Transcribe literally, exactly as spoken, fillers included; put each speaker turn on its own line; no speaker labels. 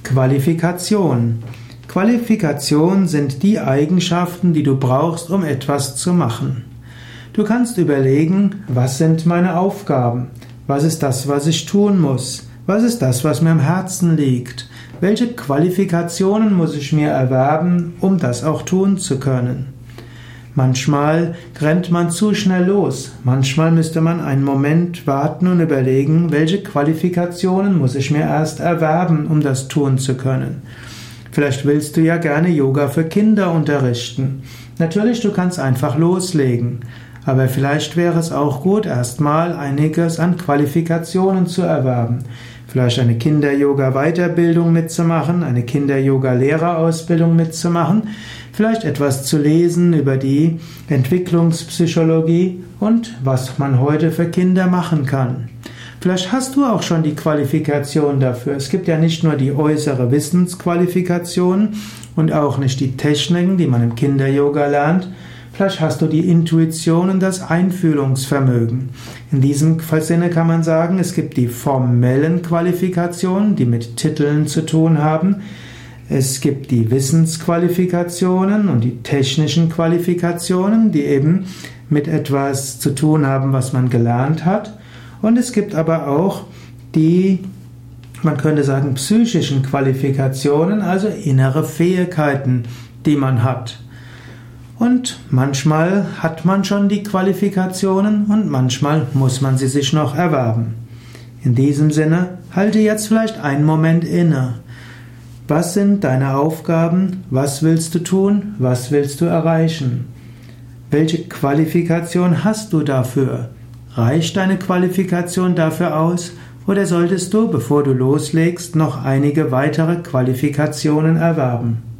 Qualifikation. Qualifikation sind die Eigenschaften, die du brauchst, um etwas zu machen. Du kannst überlegen, was sind meine Aufgaben? Was ist das, was ich tun muss? Was ist das, was mir am Herzen liegt? Welche Qualifikationen muss ich mir erwerben, um das auch tun zu können? Manchmal rennt man zu schnell los. Manchmal müsste man einen Moment warten und überlegen, welche Qualifikationen muss ich mir erst erwerben, um das tun zu können. Vielleicht willst du ja gerne Yoga für Kinder unterrichten. Natürlich, du kannst einfach loslegen. Aber vielleicht wäre es auch gut, erstmal einiges an Qualifikationen zu erwerben. Vielleicht eine Kinder-Yoga-Weiterbildung mitzumachen, eine Kinder-Yoga-Lehrerausbildung mitzumachen, vielleicht etwas zu lesen über die Entwicklungspsychologie und was man heute für Kinder machen kann. Vielleicht hast du auch schon die Qualifikation dafür. Es gibt ja nicht nur die äußere Wissensqualifikation und auch nicht die Techniken, die man im Kinder-Yoga lernt. Vielleicht hast du die Intuition und das Einfühlungsvermögen. In diesem Sinne kann man sagen, es gibt die formellen Qualifikationen, die mit Titeln zu tun haben. Es gibt die Wissensqualifikationen und die technischen Qualifikationen, die eben mit etwas zu tun haben, was man gelernt hat. Und es gibt aber auch die, man könnte sagen, psychischen Qualifikationen, also innere Fähigkeiten, die man hat. Und manchmal hat man schon die Qualifikationen und manchmal muss man sie sich noch erwerben. In diesem Sinne, halte jetzt vielleicht einen Moment inne. Was sind deine Aufgaben? Was willst du tun? Was willst du erreichen? Welche Qualifikation hast du dafür? Reicht deine Qualifikation dafür aus? Oder solltest du, bevor du loslegst, noch einige weitere Qualifikationen erwerben?